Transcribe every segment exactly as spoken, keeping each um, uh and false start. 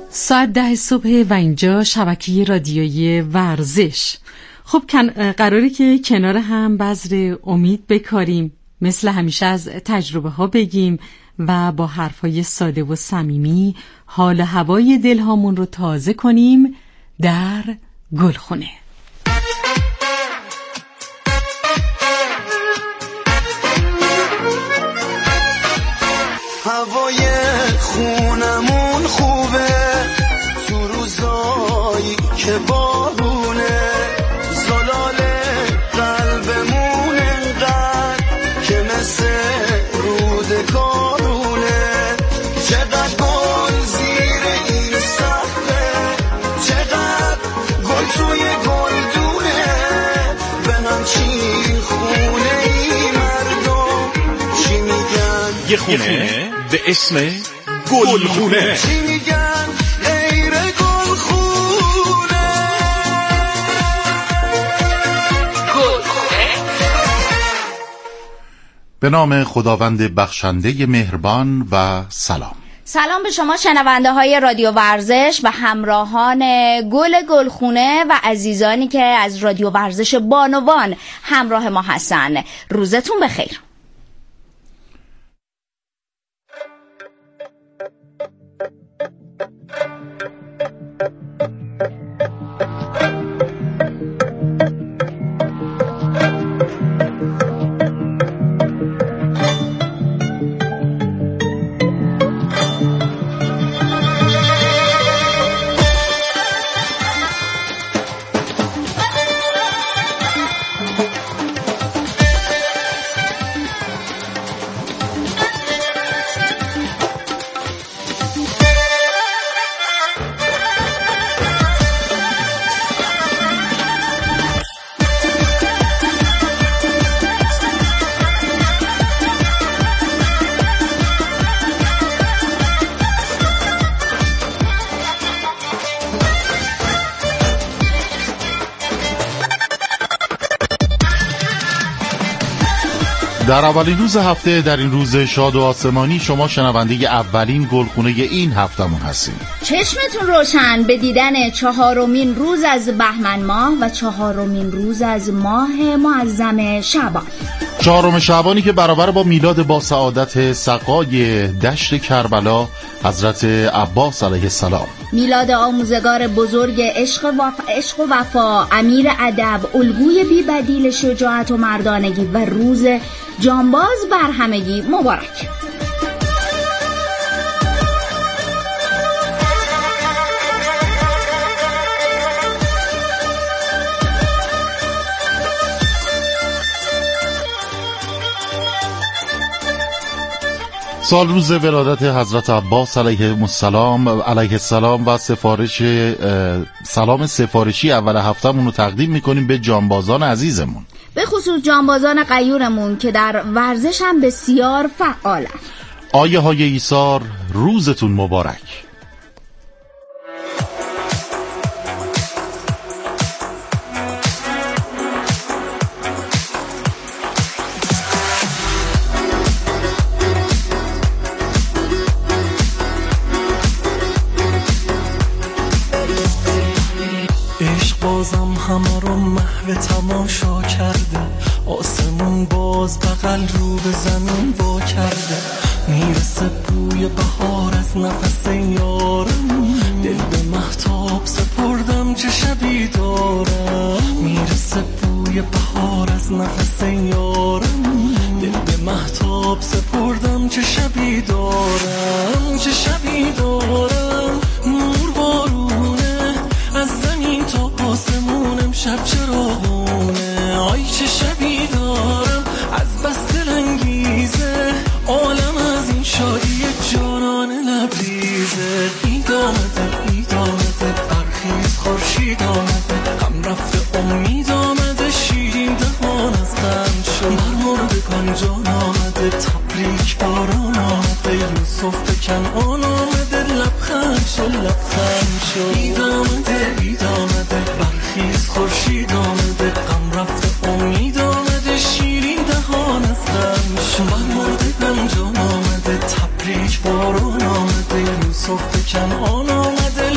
ساعت ده صبح و اینجا شبکه رادیویی ورزش. خب قراره که کنار هم بذر امید بکاریم، مثل همیشه از تجربه ها بگیم و با حرفای ساده و صمیمی حال هوای دلهامون رو تازه کنیم در گلخونه. هوای خونمون خوبه تو روزایی که بارونه، زلال قلبمون انقدر که مثل رودکارونه، چقدر گل زیر این صحبه، چقدر گل توی گلدونه، به هم چی خونه ای مردم چی میگن؟ یه خونه به اسم گلخونه. چی میگن غیر گلخونه؟ گلخونه. به نام خداوند بخشنده مهربان و سلام. سلام به شما شنونده های رادیو ورزش و همراهان گل گلخونه و عزیزانی که از رادیو ورزش بانوان همراه ما هستن. روزتون بخیر. در اولین روز هفته، در این روز شاد و آسمانی، شما شنونده اولین گلخونه این هفتمون هستیم. چشمتون روشن به دیدن چهارمین روز از بهمن ماه و چهارمین روز از ماه معظم شعبان. چهارم شعبانی که برابر با میلاد با سعادت سقای دشت کربلا حضرت عباس علیه السلام، میلاد آموزگار بزرگ عشق و وفا, عشق و وفا امیر ادب، الگوی بی بدیل شجاعت و مردانگی و روز جانباز بر همگی مبارک. سال روز ولادت حضرت عباس علیه السلام علیه السلام و سفارش سلام سفارشی اول هفته‌مون رو تقدیم میکنیم به جانبازان عزیزمون، به خصوص جانبازان غیورمون که در ورزش هم بسیار فعالن. آیه های ایثار، روزتون مبارک. بازم همه رو محو تماشا کرده، آسمون باز بغل رو به زمین با کرده، میرسه بوی بهار از نفس یارم، دل به مهتاب سپردم چه شبی دارم، میرسه بوی بهار از نفس یارم، دل به مهتاب سپردم چه شبی دارم، چه شبی دارم، نور بارونه از زمین تا آسمونم، شب چراغونه، آی چه شبی دارم، از بس دلانگیزه، عالم از این شادی جانانه لبریزه، اید آمده اید آمده برخیز خورشید آمده، غم رفته امید آمده، شیرین دهان از غم شد، مرمردگان جان آمده، تبریک باران آمده، یوسف به کنعان آمده، لبخند شد لبخند شد، اید آمده اید آمده برخیز خورشید آمده، غم رفته امید آمده، شیرین دهان از غم شد، مرمردگان جان آمده، تبریک باران آمده، یوسف به کنعان آمده،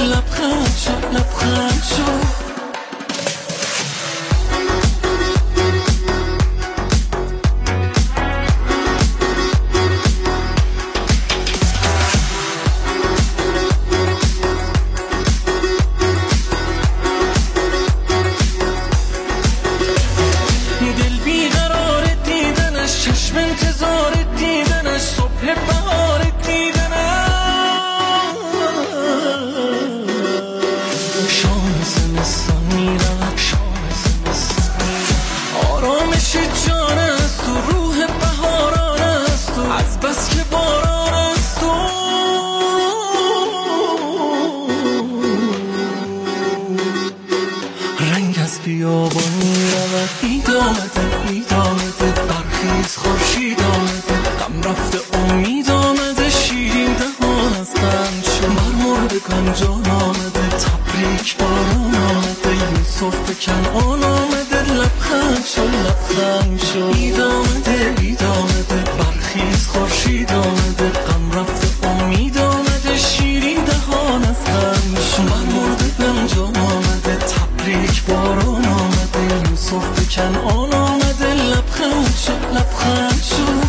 مردگان جان آمده، تبریک باران آمده، یوسف به کنعان آمده، لبخند شو لبخند شو، عید آمده عید آمده، برخیز خورشید آمده، غم رفته امید آمده، شیرین دهان از غم شو، مردگان جان آمده، تبریک باران آمده، یوسف به کنعان آمده، لبخند شو لبخند شو.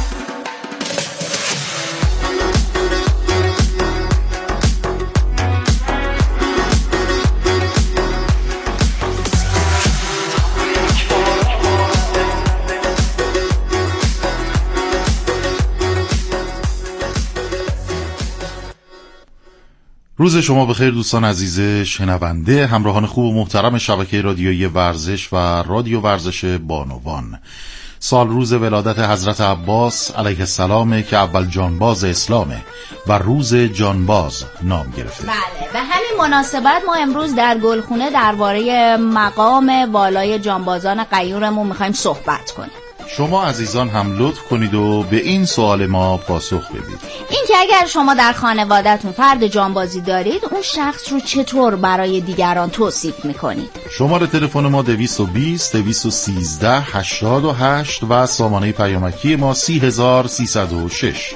روز شما بخیر دوستان عزیز شنونده، همراهان خوب و محترم شبکه رادیویی ورزش و رادیو ورزش بانوان. سال روز ولادت حضرت عباس علیه السلام که اول جانباز اسلامه و روز جانباز نام گرفته. بله، به همین مناسبت ما امروز در گلخونه درباره مقام والای جانبازان غیورمون میخوایم صحبت کنیم. شما عزیزان هم لطف کنید و به این سوال ما پاسخ بدید. این که اگر شما در خانواده‌تون فرد جانبازی دارید، اون شخص رو چطور برای دیگران توصیف میکنید؟ شماره تلفن ما دویست و بیست دویست و سیزده هشتاد و هشت و سامانه پیامکی ما سی هزار سیصد و شش.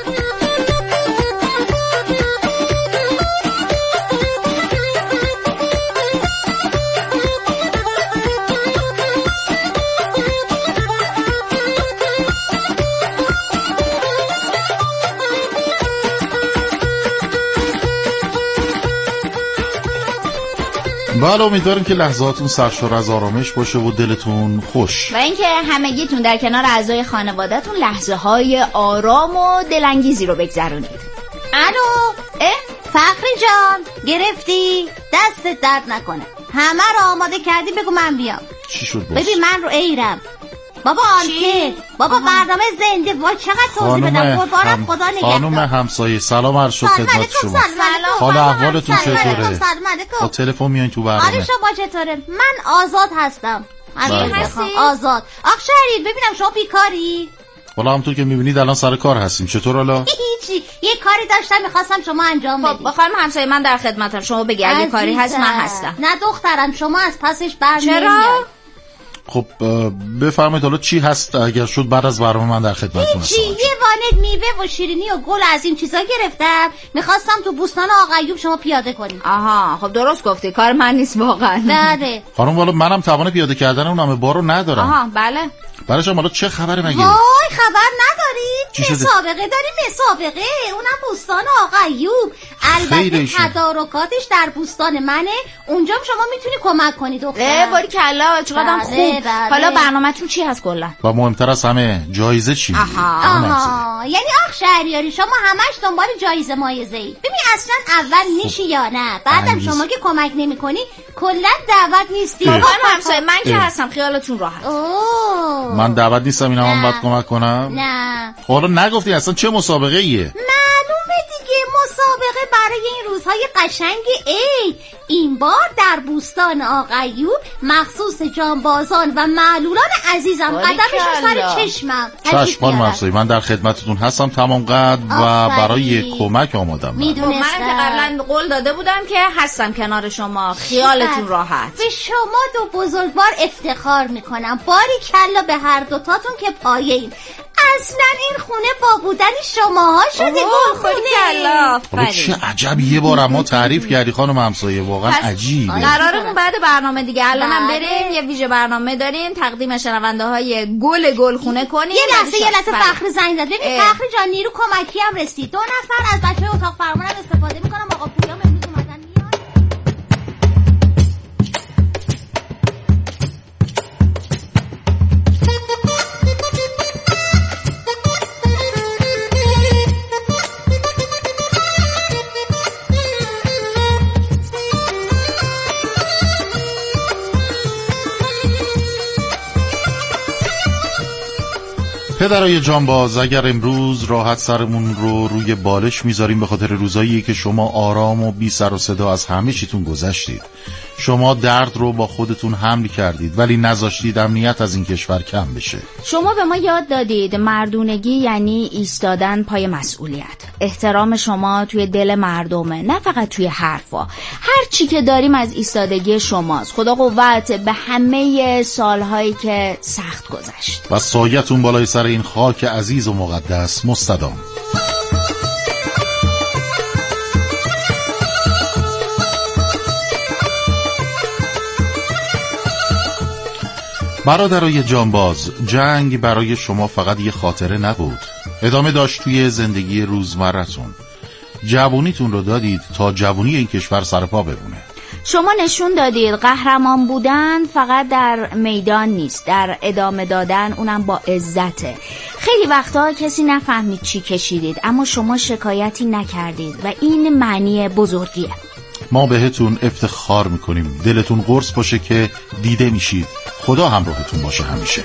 بله، امیدوارم که لحظاتون سرشار از آرامش باشه و دلتون خوش و اینکه همگیتون در کنار اعضای خانواده‌تون لحظه های آرام و دلانگیزی رو بگذرونید. الو، اه فخری جان، گرفتی؟ دستت درد نکنه. همه رو آماده کردی، بگو من بیام. چی شد باز؟ ببین من رو ایرم بابا. آنکه بابا آها. برنامه زنده وای چقدر توضیح بدم قربانت خدا نگهدار. خانم همسایه سلام عرض شد خدمت شما. حال احوالتون چطوره؟ با تلفن میایین تو برنامه. آره شما چطوره؟ من آزاد هستم. آره هستی؟ آزاد. آخ شهرید ببینم شما بیکاری؟ حالا همونطور که میبینید الان سر کار هستیم. چطور حالا؟ هیچی، یه کاری داشتم میخواستم شما انجام بدید. خب خانم همسایه من در خدمتم، شما بگی اگه کاری هست من هستم. نه دخترم شما از پسش برنمیای. چرا؟ خب بفرمایید حالا چی هست اگر شد بعد از برنامه من در خدمتتون هستم. چی؟ یه وانت میوه و شیرینی و گل از این چیزا گرفتم، میخواستم تو بوستان آقا ایوب شما پیاده کنیم. آها خب درست گفتی، کار من نیست واقعا. بله خانم والا منم توان پیاده کردن اون همه بارو ندارم. آها بله. برای شما حالا چه خبره مگه؟ وای خبر ندارید؟ مسابقه داریم، مسابقه، اونم بوستان آقا ایوب. البته تدارکاتش در بوستان منه، اونجا شما میتونی کمک کنید دخترم. اه باری کلا چقدرم خوب. بله. حالا برنامه‌تون چی هست کلا؟ و مهمتر از همه جایزه چی؟ آها آها یعنی آخ شهریاری شما همش دنبال جایزه مایزه ای. ببین اصلا اول میشی یا نه، بعدم شما که کمک نمی‌کنی کلا دعوت نیستی. خانم همسایه من که هستم خیالتون راحت. اوه من دعوت نیستم، اینا من باید کمک کنم؟ نه حالا نگفتی اصلا چه مسابقه ایه؟ معلومه دیگه، مسابقه برای این روزهای قشنگ عید. این بار در بوستان آقا ایوب مخصوص جانبازان و معلولان عزیزم، قدمشون سر چشمم. چشم خانم همسایه من در خدمتتون هستم تمام قد و برای کمک آمادم. میدونستم من که قبلا قول داده بودم که هستم کنار شما، خیالتون راحت. به شما دو بزرگوار افتخار میکنم، باری کلا به هر دوتاتون که پایه‌ایم. اصلا این خونه با بودن شماها شده گلخونه. حالا چه عجب یه بار ما تعریف کردی خانم همسایه، واقعا عجیبه. قرارمون بعد برنامه دیگه الانم بریم یه ویژه برنامه داریم تقدیم شنونده های گل گلخونه کنیم. یه لحظه یه لحظه فخری زنگ زد. ببین فخری جان نیرو کمکی هم رسید. دو نفر از بچه‌های اتاق فرمانم استفاده میکنم. آقا پویا امروز اومدن میاد. پدرای جانباز، اگر امروز راحت سرمون رو روی بالش میذاریم به خاطر روزایی که شما آرام و بی سر و صدا از همه چیتون گذشتید. شما درد رو با خودتون حمل کردید ولی نذاشتید امنیت از این کشور کم بشه. شما به ما یاد دادید مردونگی یعنی ایستادن پای مسئولیت. احترام شما توی دل مردمه، نه فقط توی حرفا. هر چی که داریم از ایستادگی شماست. خدا قوت به همه سالهایی که سخت گذشت و سایتون بالای سر این خاک عزیز و مقدس مستدام. برادرای جانباز، جنگ برای شما فقط یه خاطره نبود، ادامه داشت توی زندگی روزمرتون. جوونیتون رو دادید تا جوونی این کشور سرپا بمونه. شما نشون دادید قهرمان بودن فقط در میدان نیست، در ادامه دادن، اونم با عزته. خیلی وقتا کسی نفهمید چی کشیدید، اما شما شکایتی نکردید و این معنی بزرگیه. ما بهتون افتخار میکنیم. دلتون قرص باشه که دیده میشید. خدا همراهتون باشه همیشه.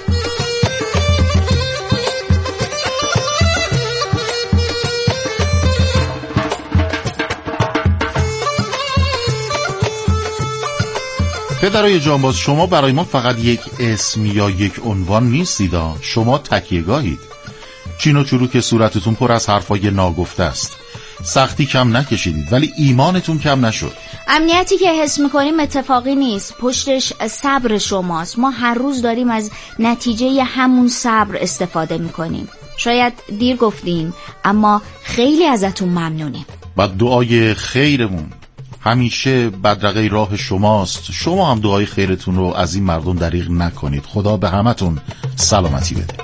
پدرای جانباز، شما برای ما فقط یک اسم یا یک عنوان نیستید، شما تکیه‌گاهید. چین و چروک صورتتون پر از حرفای ناگفته است. سختی کم نکشیدید ولی ایمانتون کم نشد. امنیتی که حس میکنیم اتفاقی نیست، پشتش صبر شماست. ما هر روز داریم از نتیجه همون صبر استفاده میکنیم. شاید دیر گفتیم اما خیلی ازتون ممنونیم. و دعای خیرمون همیشه بدرقه راه شماست. شما هم دعای خیرتون رو از این مردم دریغ نکنید. خدا به همتون سلامتی بده.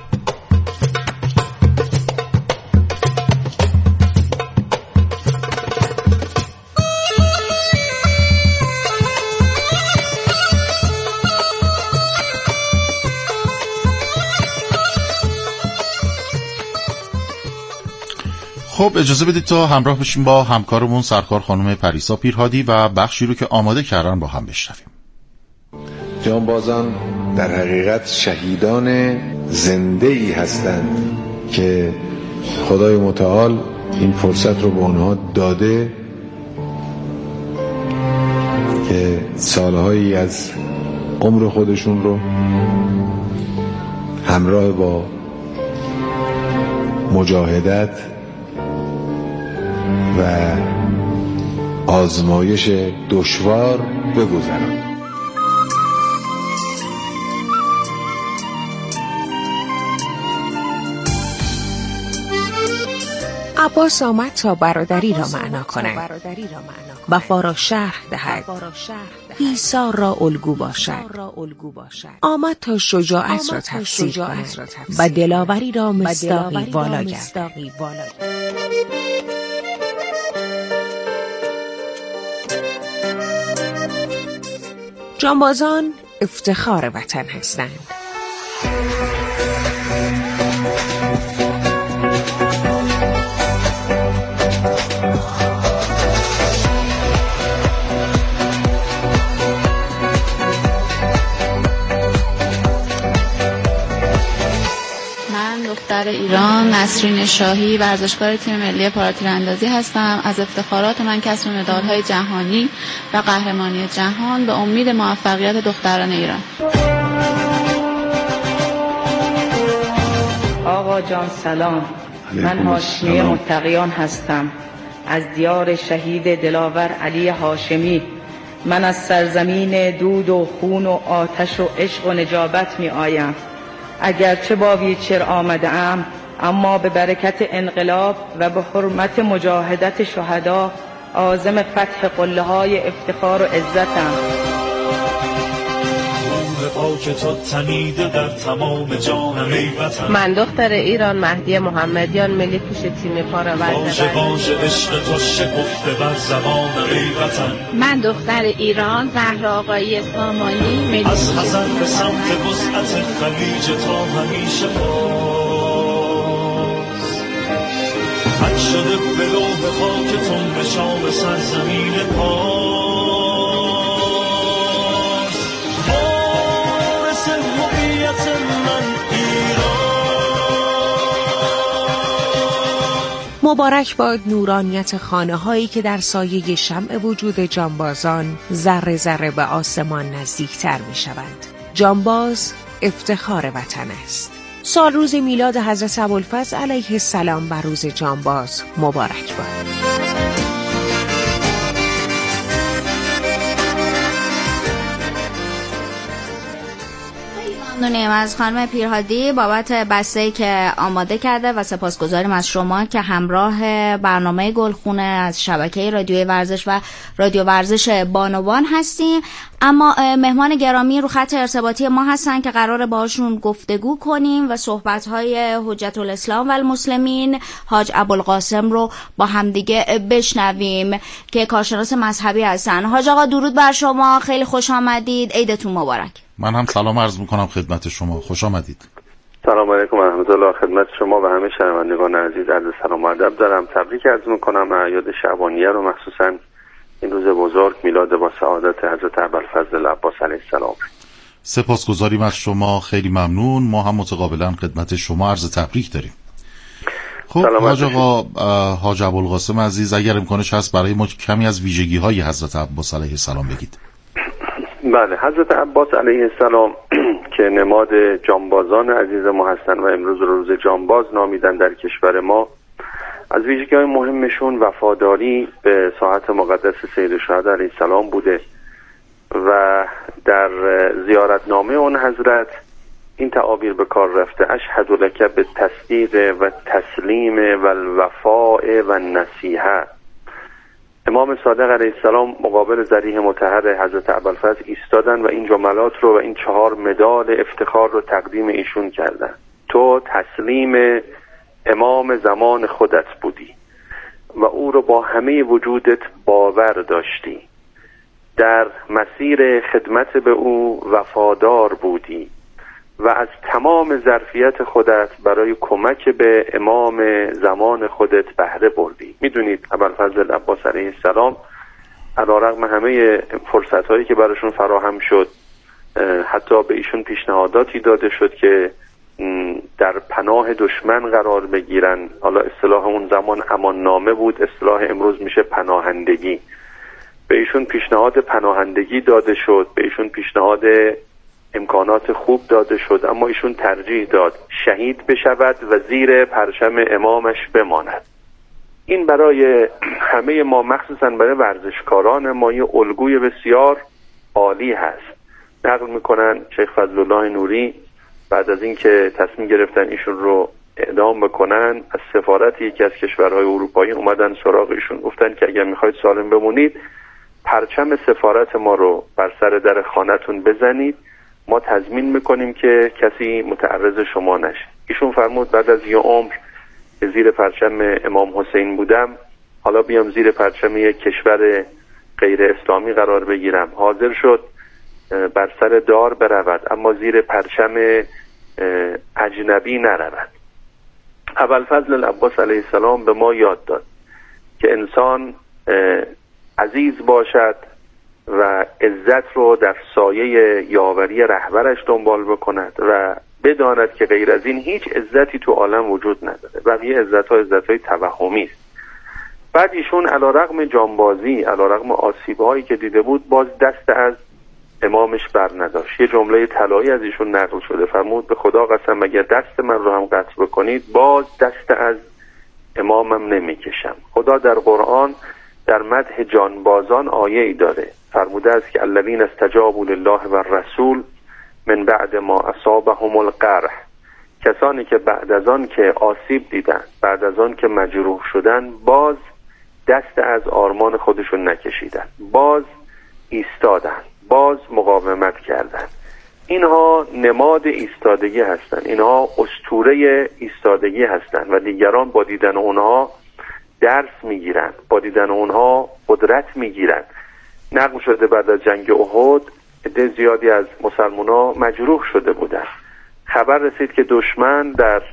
خب اجازه بدید تا همراه بشیم با همکارمون سرکار خانم پریسا پیرهادی و بخشی رو که آماده کردن با هم بشنویم. جانبازان در حقیقت شهیدان زنده ای هستند که خدای متعال این فرصت رو به آنها داده که سالهایی از عمر خودشون رو همراه با مجاهدت و آزمایش دشوار بگذرند. عباس آمد تا برادری را معنا کند، وفا را شرح دهد، ایثار را الگو باشد. آمد تا شجاعت را تفسیر کند و دلاوری را مصداقی والا گردد. جانبازان افتخار وطن هستند. دختر ایران نسرین شاهی، ورزشکار تیم ملی پاراتیراندازی هستم. از افتخارات من کسب مدال‌های جهانی و قهرمانی جهان به امید موفقیت دختران ایران. آقا جان سلام، من هاشمی متقیان هستم از دیار شهید دلاور علی هاشمی. من از سرزمین دود و خون و آتش و عشق و نجابت می آیم. اگرچه با ویلچر آمده ام، اما به برکت انقلاب و به حرمت مجاهدت شهدا عازم فتح قله های افتخار و عزتم. من دختر ایران مهدی محمدیان، ملی پوش تیم پاراورزش. من دختر ایران زهرا آقایی سامانی، ملی از حسن به سمت وسعت خلیج تا همیشه باز حد شده به لوح خاکتون به شام سرزمین پاس. مبارک باد نورانیت خانه هایی که در سایه شمع وجود جانبازان ذره ذره به آسمان نزدیکتر می شوند. جانباز افتخار وطن است. سال روز میلاد حضرت ابوالفضل علیه السلام بر روز جانباز مبارک باد. ممنونیم از خانم پیرهادی بابت بسته‌ای که آماده کرده و سپاسگزاریم از شما که همراه برنامه گلخونه از شبکه رادیوی ورزش و رادیو ورزش بانوان هستیم. اما مهمان گرامی رو خط ارتباطی ما هستن که قراره باهاشون گفتگو کنیم و صحبت‌های حجت الاسلام و المسلمین حاج ابوالقاسم رو با همدیگه بشنویم که کارشناس مذهبی هستن. حاج آقا درود بر شما، خیلی خوش آمدید، عیدتون مبارک. من هم سلام عرض میکنم خدمت شما، خوش آمدید. سلام علیکم و رحمت الله خدمت شما و همه شنوندگان عزیز، عرض سلام و ادب دارم. تبریک عرض میکنم اعیاد شعبانیه رو، مخصوصا این روز بزرگ میلاد با سعادت حضرت ابوالفضل العباس علیه السلام. سپاسگزاریم از شما، خیلی ممنون. ما هم متقابلا خدمت شما عرض تبریک داریم. خب حاج آقا، حاج ابوالقاسم عزیز، اگر امکانش هست برای ما کمی از ویژگی های حضرت عباس علیه السلام بگید. بله، حضرت عباس علیه السلام که نماد جانبازان عزیز ما هستن و امروز رو روز جانباز نامیدن در کشور ما، از ویژگی‌های مهمشون وفاداری به ساحت مقدس سید الشهدا علیه السلام بوده و در زیارتنامه اون حضرت این تعابیر به کار رفته: اشهد لک بالتصدیق و تسلیم و الوفاء و النصیحه. امام صادق علیه السلام مقابل ذریح مطهر حضرت ابوالفضل ایستادن و این جملات رو و این چهار مدال افتخار رو تقدیم ایشون کردن: تو تسلیم امام زمان خودت بودی و او رو با همه وجودت باور داشتی، در مسیر خدمت به او وفادار بودی و از تمام ظرفیت خودت برای کمک به امام زمان خودت بهره بردی. میدونید ابوالفضل العباس علیه السلام علیرغم همه فرصت‌هایی که براشون فراهم شد، حتی به ایشون پیشنهاداتی داده شد که در پناه دشمن قرار بگیرن. حالا اصطلاح اون زمان امان نامه بود، اصطلاح امروز میشه پناهندگی. به ایشون پیشنهاد پناهندگی داده شد، به ایشون پیشنهاد امکانات خوب داده شد، اما ایشون ترجیح داد شهید بشود و زیر پرچم امامش بماند. این برای همه ما، مخصوصا برای ورزشکاران ما، یه الگوی بسیار عالی هست. نقل میکنن شیخ فضلالله نوری بعد از اینکه تصمیم گرفتن ایشون رو اعدام بکنن، از سفارت یکی از کشورهای اروپایی اومدن سراغ ایشون، گفتن که اگر میخواید سالم بمونید پرچم سفارت ما رو بر سر در خانه‌تون بزنید، ما تضمین میکنیم که کسی متعرض شما نشه. ایشون فرمود بعد از یه عمر زیر پرچم امام حسین بودم، حالا بیام زیر پرچم یک کشور غیر اسلامی قرار بگیرم. حاضر شد بر سر دار برود اما زیر پرچم اجنبی نرود. ابوالفضل العباس علیه السلام به ما یاد داد که انسان عزیز باشد و عزت رو در سایه یاوری رهبرش دنبال بکند و بداند که غیر از این هیچ عزتی تو عالم وجود نداره. بقیه عزت‌ها عزت‌های توهمی است. بعد ایشون علیرغم جانبازی، علیرغم آسیب‌هایی که دیده بود، باز دست از امامش بر نداشت. یه جمله طلایی از ایشون نقل شده، فرمود به خدا قسم اگر دست من رو هم قطع بکنید باز دست از امامم نمیکشم. خدا در قرآن در مدح جانبازان آیه ای داره، فرموده است که الذین استجابوا لله و الرسول من بعد ما اصابهم القرح، کسانی که بعد از آن که آسیب دیدن، بعد از آن که مجروح شدن، باز دست از آرمان خودشون نکشیدن، باز ایستادن، باز مقاومت کردن. اینها نماد ایستادگی هستند، اینها اسطوره ایستادگی هستند و دیگران با دیدن اونها درس میگیرن، با دیدن اونها قدرت میگیرن. نقل شده بعد از جنگ احد عده زیادی از مسلمان‌ها مجروح شده بودن. خبر رسید که دشمن در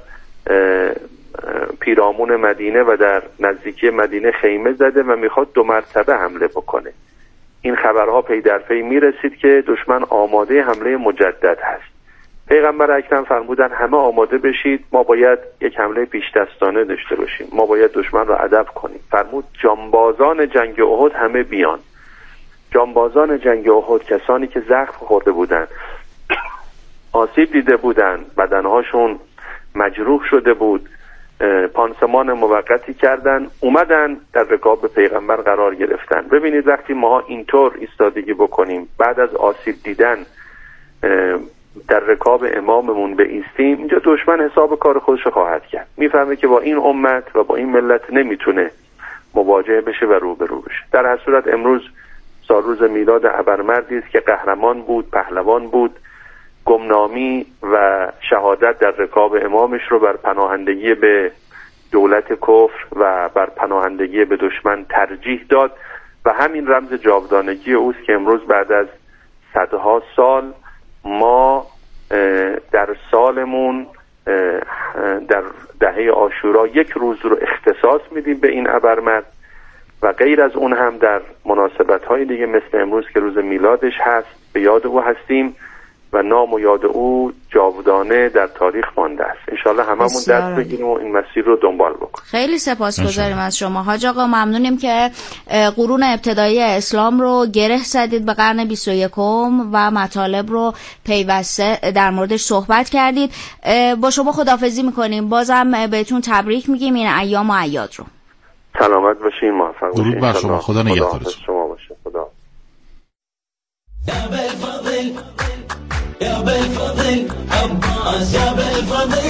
پیرامون مدینه و در نزدیکی مدینه خیمه زده و میخواد دو مرتبه حمله بکنه. این خبرها پی در پی میرسید که دشمن آماده حمله مجدد هست. پیغمبر اکرم فرمودن همه آماده بشید، ما باید یک حمله پیش دستانه داشته باشیم، ما باید دشمن را ادب کنیم. فرمود جانبازان جنگ احد همه بیان. جانبازان جنگ احد کسانی که زخم خورده بودند، آسیب دیده بودند، بدنهاشون مجروح شده بود، پانسمان موقتی کردن، اومدن در رکاب پیغمبر قرار گرفتن. ببینید وقتی ما اینطور ایستادگی بکنیم، بعد از آسیب دیدن در رکاب اماممون به ایستیم، اینجا دشمن حساب کار خودش خواهد کرد. میفهمه که با این امت و با این ملت نمیتونه مواجهه بشه و روبرو بشه. در هر صورت امروز سالروز میلاد ابرمردی است که قهرمان بود، پهلوان بود، گمنامی و شهادت در رکاب امامش رو بر پناهندگی به دولت کفر و بر پناهندگی به دشمن ترجیح داد و همین رمز جاودانگی اوست که امروز بعد از صدها سال ما در سالمون در دهه عاشورا یک روز رو اختصاص میدیم به این ابرمرد و غیر از اون هم در مناسبت‌های دیگه مثل امروز که روز میلادش هست به یاد او هستیم و نام و یاد او جاودانه در تاریخ مانده است. انشالله هممون دست بگیریم و این مسیر رو دنبال بکنیم. خیلی سپاسگزاریم از شما حاج آقا، ممنونیم که قرون ابتدایی اسلام رو گره زدید به قرن بیست و یکم و مطالب رو پیوسته در موردش صحبت کردید. با شما خداحافظی میکنیم، بازم بهتون تبریک میگیم این ایام و اعیاد رو. سلامت باشین، موفق باشین. درود بر شما، خدا نگهدارتون. شما باشه. خدا. يا بالفضل عباس يا بالفضل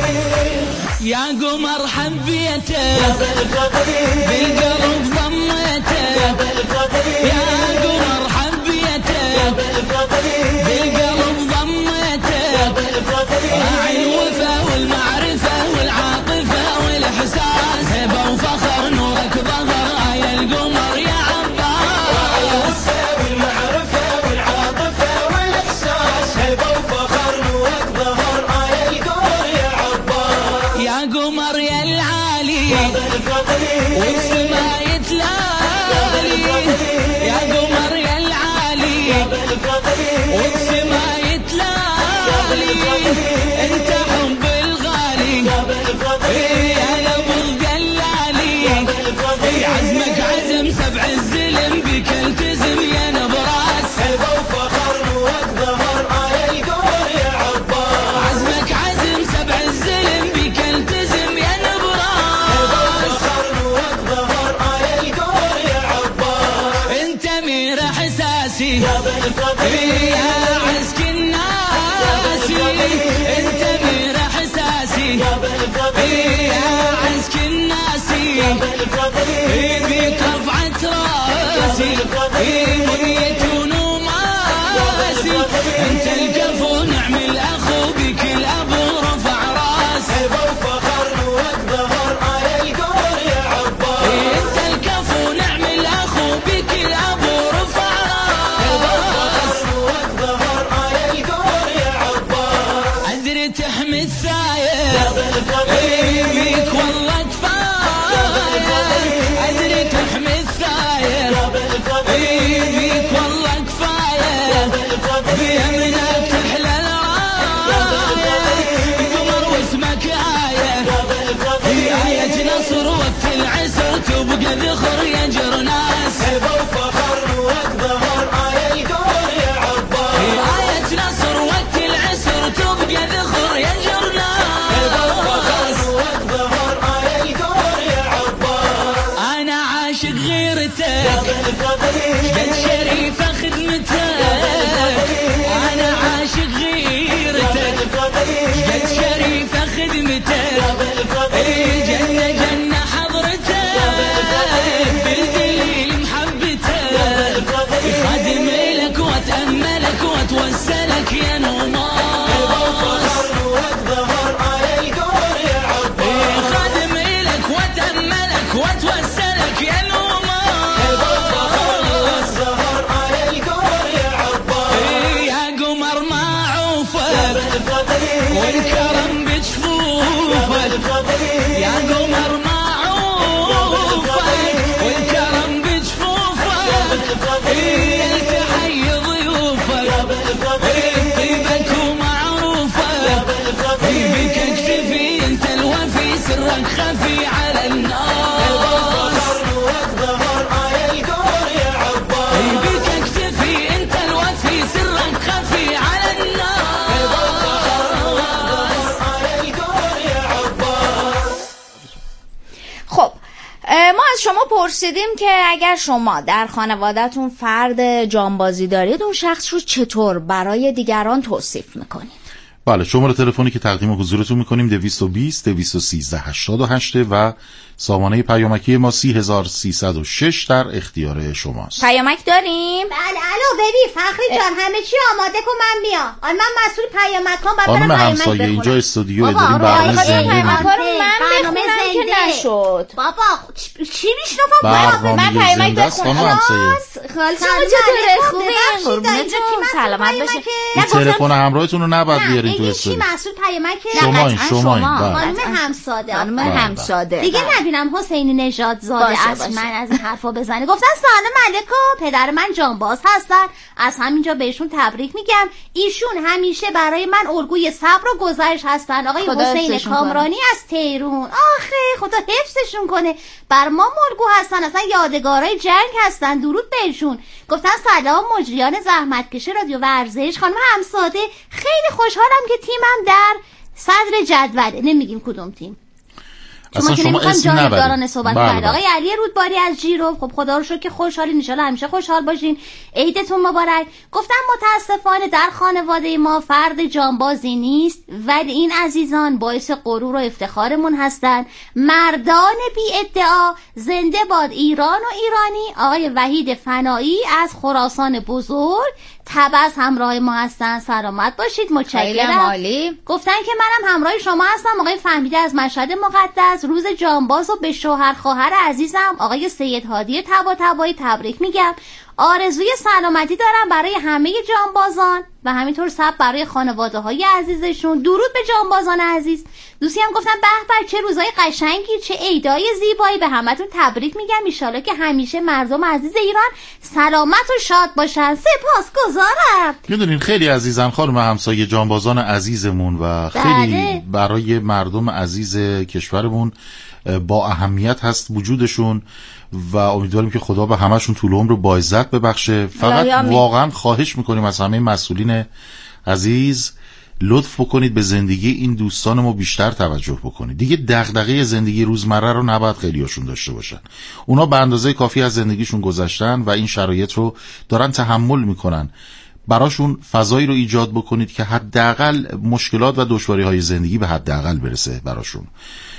يا قمر حبيته يا بالفضل بالقلب ضميته يا بالفضل يا قمر حبيته يا بالفضل بالقلب ضميته يا بالفضل راعي الوفا والمعرفة والعاطفة والإحساس هبة وفخر نورك ظهر يا القمر يا عباس راعي الوفا والمعرفة والعاطفة والإحساس هبة وفخر نورك ظهر يا القمر يا عباس يا قمر يا العالي يا بالفضل والسماء يتلالي يا قمر يا العالي يا بالفضل والسماء يتلالي انت حب الغالي يا بالفضل يا ابو الدلالي يا بالفضل عزمك عزم سبع الزلم بك التزم يا نبراس هبة وفخر نورك ظهر يا القمر يا عباس عزمك عزم سبع الزلم بك التزم يا نبراس هبة وفخر نورك ظهر يا القمر يا عباس انت امير احساسي يا بالفضل يا عزك الناسي انت امير احساسي يا بالفضل يا عزك الناسي يا بالفضل بيك رفعت راسي منية ونماسي انت الكفو نعم الاخو بك الابو رفع راس هبة وفخر نورك ظهر يا القمر يا عباس انت الكفو نعم الاخو بك الابو رفع راس نورك ظهر يا القمر يا عباس ادري تحمي الثاير يا بالفضل بيك والله كفايه ادري تحمي الثاير يا بالفضل بيك والله كفايه بالفضل بيمنك تحلى الرايه قمر واسمك آية يا بالفضل آية نصر وقت العسر تبقى ذخر ينجر ناس هبة وفخر نورك ظهر يا القمر يا عباس آية نصر وقت العسر تبقى ذخر ينجر هبة وفخر ناس نورك ظهر يا القمر يا عباس أنا عاشق غيرتك يا بالفضل قد شريفة خدمتك أنا عاشق غيرتك قد شريفة خدمتك جنة جنة حضرتك بالدليل محبتك خادم لك واتأملك واتوسلك يا نوماس نورك ظهر يا القمر يا عباس خادم لك واتأملك واتوسلك يا نوماس ظهر يا القمر يا عباس يا قمر معوفك والكرم بجفوفك يا قمر معوفك والكرم بجفوفك التحي ضيوفك طيبك ومعروفك پرسیدیم که اگر شما در خانواده‌تون فرد جانبازی دارید اون شخص رو چطور برای دیگران توصیف میکنید؟ بله، شماره تلفنی که تقدیم حضورتون میکنیم دویست و بیست دویست و سیزده هشتاد و هشت و سامانه پیامکی ما سی هزار سیصد و شش در اختیار شماست. پیامک داریم؟ بله. الو ببین فخری جان همه چی آماده کن من میام. آن من مسئول پیامکام بعد برم پیامک بخونم. اینجا استودیو داریم برنامه زنده من بخونم که نشد. بابا چی میشنفم؟ من پیامک بخونم. خالص چطوره؟ خوبه؟ قربونتون سلامت باشه. این تلفن همراهتون رو نباید بیارین تو استودیو. چی مسئول پیامک؟ شما شما خانم همساده. خانم همساده. دیگه نبینم حسینی نژاد زاده از من از این حرفا بزنه. گفتن سلام علیکم، پدر من جانباز هستن، از همینجا بهشون تبریک میگم. ایشون همیشه برای من الگوی صبر و گذشت هستن. آقای حسین کامرانی از تهران. آخه خدا حفظشون کنه، بر ما الگو هستن، اصلا یادگارای جنگ هستن. درود بهشون. گفتن سلام مجریان زحمتکش رادیو ورزش. خانم همساده خیلی خوشحالم که تیمم در صدر جدوله. نمیگیم کدوم تیم، اصلا شما اسم نبرید. صحبت کرد آقای علی رودباری از جیرو. خب خدا رو شکر که خوشحالین، ان شاءالله همیشه خوشحال باشین. عیدتون مبارک. گفتم متاسفانه در خانواده ما فرد جانبازی نیست، ولی این عزیزان باعث غرور و افتخارمون هستن. مردان بی ادعا. زنده باد ایران و ایرانی. آقای وحید فنایی از خراسان بزرگ تبس همراه ما هستن. سلامت باشید، متشکرم. گفتن که منم همراه شما هستم. آقای فهمیده از مشهد مقدس. روز جانباز و به شوهر خواهر عزیزم آقای سید هادی طباطبایی تبریک میگم. آرزوی سلامتی دارم برای همه جانبازان و همینطور سب برای خانواده های عزیزشون. درود به جانبازان عزیز. دوستی هم گفتم به به چه روزای قشنگی، چه عیدای زیبایی. به همتون تبریک میگم. ان شاءالله که همیشه مردم عزیز ایران سلامت و شاد باشن. سپاسگزارم. میدونین خیلی عزیزن خانم همسایه جانبازان عزیزمون و خیلی بله. برای مردم عزیز کشورمون با اهمیت هست وجودشون و امیدواریم که خدا به همشون طول عمر و با عزت ببخشه. فقط واقعا خواهش میکنیم از همه مسئولین عزیز لطف بکنید به زندگی این دوستان ما بیشتر توجه بکنید. دیگه دغدغه زندگی روزمره رو نباید خیلیاشون داشته باشن. اونا به اندازه کافی از زندگیشون گذشتن و این شرایط رو دارن تحمل میکنن. براشون فضایی رو ایجاد بکنید که حداقل مشکلات و دشواری‌های زندگی به حداقل برسه براشون.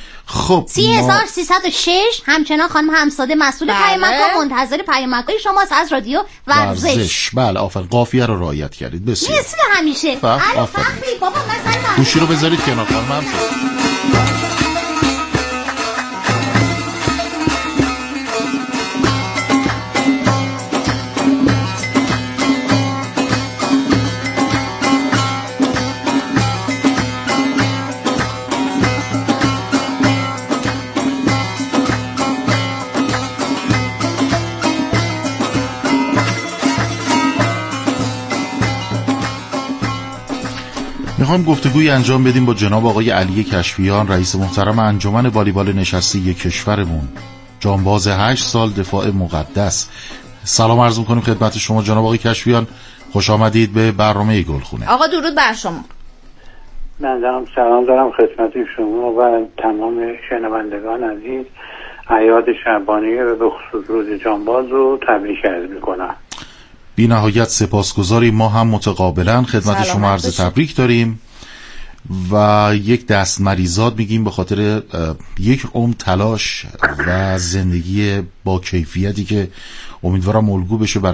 خب سی هزار سیصد و شش همچنان خانم همساده مسئول بله. پیامک‌ها منتظر پیامک‌های شماست از رادیو ورزش. ورزش. بله آفرین، قافیه رو رعایت کردید بسیار. مثل همیشه. الو فخری بابا مثلا گوشی رو بذارید کنار خانم همساده. میخوام گفتگوی انجام بدیم با جناب آقای علی کشفیان، رئیس محترم انجمن والیبال نشستی کشورمون، جانباز هشت سال دفاع مقدس. سلام عرض میکنیم خدمت شما جناب آقای کشفیان، خوش آمدید به برنامه گلخونه. آقا درود بر شما. من دارم سلام دارم خدمت شما و تمام شنوندگان عزیز. اعیاد شعبانیه و به خصوص روز جانباز رو تبریک عرض میکنم. بی نهایت سپاسگزاری. ما هم متقابلا خدمت شما عرض تبریک داریم و یک دست مریزاد میگیم به خاطر یک عمر تلاش و زندگی با کیفیتی که امیدوارم الگو بشه برای